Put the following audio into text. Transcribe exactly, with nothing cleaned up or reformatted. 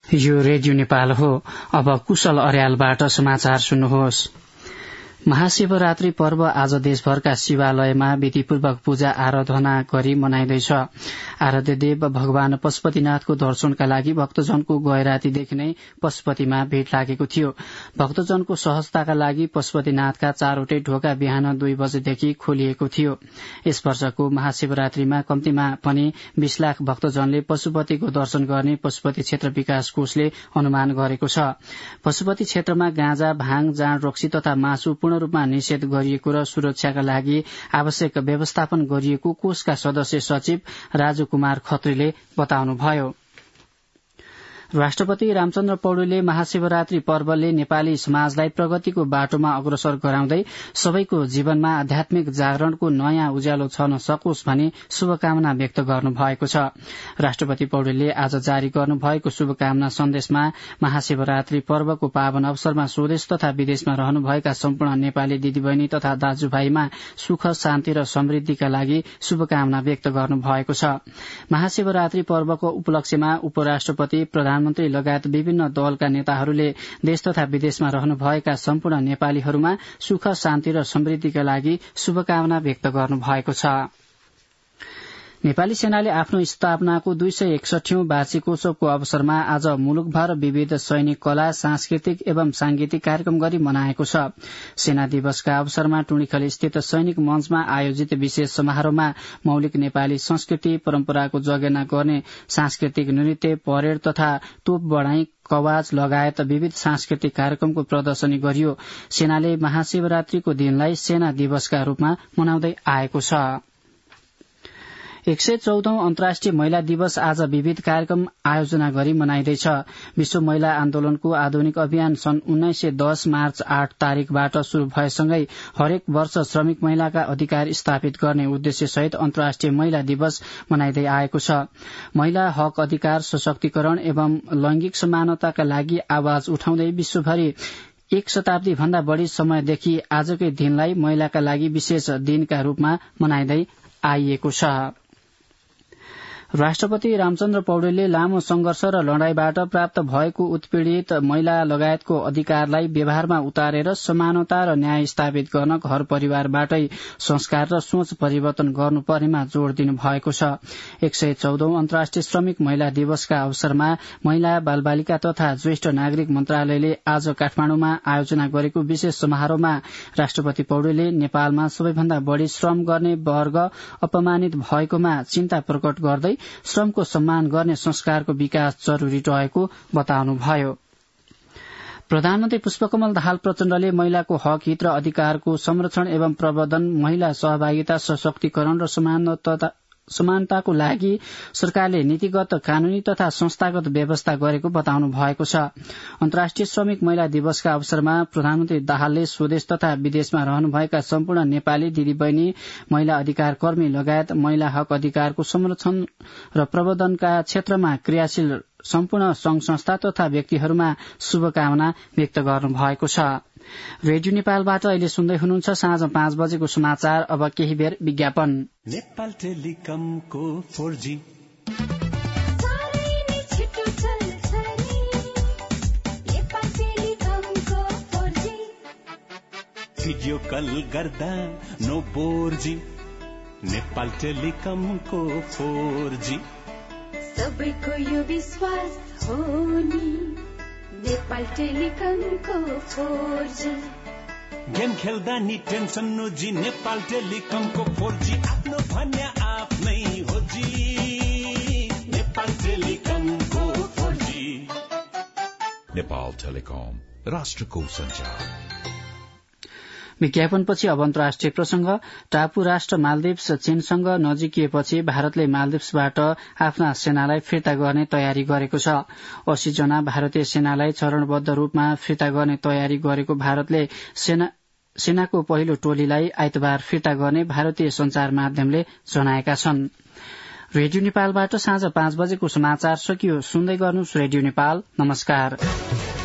यो रेडियो नेपाल हो। अब कुशल अर्यालबाट समाचार सुन्नुहोस्। महाशिवरात्रि पर्व आज देशभरका शिवालयमा विधिपूर्वक पूजा आराधना गरी मनाइँदैछ। आराध्य देव भगवान पशुपतिनाथको दर्शनका लागि भक्तजनको गैरातीदेखि नै पशुपतिमा भेट लागेको थियो। भक्तजनको सहजताका लागि पशुपतिनाथका चारवटै ढोका बिहान दुई बजेदेखि खोलिएको थियो। यस वर्षको महाशिवरात्रिमा कम्तीमा पनि बीस लाख भक्तजनले पशुपतिको दर्शन गर्ने पशुपति क्षेत्र विकास कोषले अनुमान गरेको छ। पशुपति क्षेत्रमा गाँजा, भाङ, जाँड, रक्सी तथा मासु पूर्ण रूपमा निषेध गरिएको र सुरक्षाका लागि आवश्यक व्यवस्थापन गरिएको कोषका सदस्य सचिव राजु कुमार खत्रीले बताउनुभयो। राष्ट्रपति रामचन्द्र पौडेलले महाशिवरात्रि पर्वले नेपाली समाजलाई प्रगतिको बाटोमा अग्रसर गराउँदै सबैको जीवनमा आध्यात्मिक जागरणको नयाँ उज्यालो छर्न सकोस् भनी शुभकामना व्यक्त गर्नुभएको छ। राष्ट्रपति पौडेलले आज जारी गर्नुभएको शुभकामना सन्देशमा महाशिवरात्रि पर्वको पावन अवसरमा स्वदेश तथा विदेशमा रहनुभएका सम्पूर्ण नेपाली दिदीबहिनी तथा दाजुभाइमा सुख, शान्ति र समृद्धिका लागि शुभकामना व्यक्त गर्नुभएको छ। महाशिवरात्रि पर्वको उपलक्ष्यमा उपराष्ट्रपति, प्रधान प्रधानमन्त्री लगायत विभिन्न दलका नेताहरूले देश तथा विदेशमा रहनुभएका सम्पूर्ण नेपालीहरूमा सुख, शान्ति र समृद्धिका लागि शुभकामना व्यक्त गर्नुभएको छ। नेपाली सेनाले आफ्नो स्थापनाको दुई सय एकसठीौं वार्षिकोत्सवको अवसरमा आज मुलुकभर विविध सैनिक कला, सांस्कृतिक एवं सांगीतिक कार्यक्रम गरी मनाएको छ। सेना दिवसका अवसरमा टुँडिखल स्थित सैनिक मञ्चमा आयोजित विशेष समारोहमा मौलिक नेपाली संस्कृति परम्पराको जगेर्ना गर्ने सांस्कृतिक नृत्य, परेड तथा तोप बढाई, कवाज लगायत विविध सांस्कृतिक कार्यक्रमको प्रदर्शनी गरियो। सेनाले महाशिवरात्रिको दिनलाई सेना दिवसका रूपमा मनाउँदै आएको छ। एक सय चौधौं अन्तर्राष्ट्रिय महिला दिवस आज विविध कार्यक्रम आयोजना गरी मनाइँदैछ। विश्व महिला आन्दोलनको आधुनिक अभियान सन् उन्नाइस सय दस मार्च आठ तारिकबाट शुरू भएसँगै हरेक वर्ष श्रमिक महिलाका अधिकार स्थापित गर्ने उद्देश्य सहित अन्तर्राष्ट्रिय महिला दिवस मनाइँदै आएको छ। महिला हक, अधिकार, सशक्तिकरण एवं लैंगिक समानताका लागि आवाज उठाउँदै विश्वभरि एक शताब्दी भन्दा बढ़ी समयदेखि आजकै दिनलाई महिलाका लागि विशेष दिनका रूपमा मनाइँदै आइएको छ। राष्ट्रपति रामचन्द्र पौडेलले लामो संघर्ष र लड़ाईबाट प्राप्त भएको उत्पीड़ित महिला लगायतको अधिकारलाई व्यवहारमा उतारेर समानता र न्याय स्थापित गर्न घर परिवारबाटै संस्कार र सोच परिवर्तन गर्नुपर्नेमा जोड़ दिनु भएको छ। एक सय चौधौं अन्तर्राष्ट्रिय श्रमिक महिला दिवसका अवसरमा महिला, बालबालिका तथा ज्येष्ठ नागरिक मन्त्रालयले आज काठमाडौँमा आयोजना गरेको विशेष समारोहमा राष्ट्रपति पौडेलले नेपालमा सबैभन्दा बढ़ी श्रम गर्ने वर्ग अपमानित भएकोमा चिन्ता प्रकट गर्दै श्रमको सम्मान गर्ने संस्कारको विकास जरूरी रहेको बताउनुभयो। प्रधानमन्त्री पुष्पकमल दाहाल प्रचण्डले महिलाको हक, हित र अधिकारको संरक्षण एवं प्रवर्धन, महिला सहभागिता, सशक्तिकरण र समानता समानताको लागि सरकारले नीतिगत, कानूनी तथा संस्थागत व्यवस्था गरेको बताउनु भएको छ। अन्तर्राष्ट्रिय श्रमिक महिला दिवसका अवसरमा प्रधानमन्त्री दाहालले स्वदेश तथा विदेशमा रहनुभएका सम्पूर्ण नेपाली दिदीबहिनी, महिला अधिकार कर्मी लगायत महिला हक, अधिकारको संरक्षण र प्रवर्धनका क्षेत्रमा क्रियाशील सम्पूर्ण संघ संस्था तथा व्यक्तिहरूमा शुभकामना व्यक्त गर्नु भएको छ। रेडियो नेपालबाट अहिले सुन्दै हुनुहुन्छ साँझ पाँच बजेको समाचार। अब केही बेर विज्ञापन। नेपाल टेलिकमको फोर जी भिडियो कल गर्दा नो बोर जी। नेपाल टेलिकमको फोर जी सबैको यो विश्वास हो नि। नेपाल टेलिकमको फोर जी गेम खेल्दा नि टेन्सन नो जी। नेपाल टेलिकमको फोर जी आफ्नो भन्या आफ्नै हो जी। नेपाल टेलिकमको फोर जी। नेपाल टेलिकम, राष्ट्रको सञ्चार। विज्ञापनपछि अब अन्तर्राष्ट्रिय प्रसंग। टापु राष्ट्र मालदिप्स चीनसँग नजिकिएपछि भारतले मालदिप्सबाट आफ्ना सेनालाई फिर्ता गर्ने तयारी गरेको छ। अस्सी जना भारतीय सेनालाई चरणबद्ध रूपमा फिर्ता गर्ने तयारी गरेको भारतले सेना सेनाको पहिलो टोलीलाई आइतबार फिर्ता गर्ने भारतीय संचार माध्यमले जनाएका छन्। रेडियो नेपालबाट साँझ पाँच बजेको समाचार सकियो। सुन्दै गर्नुहोस् रेडियो नेपाल। नमस्कार।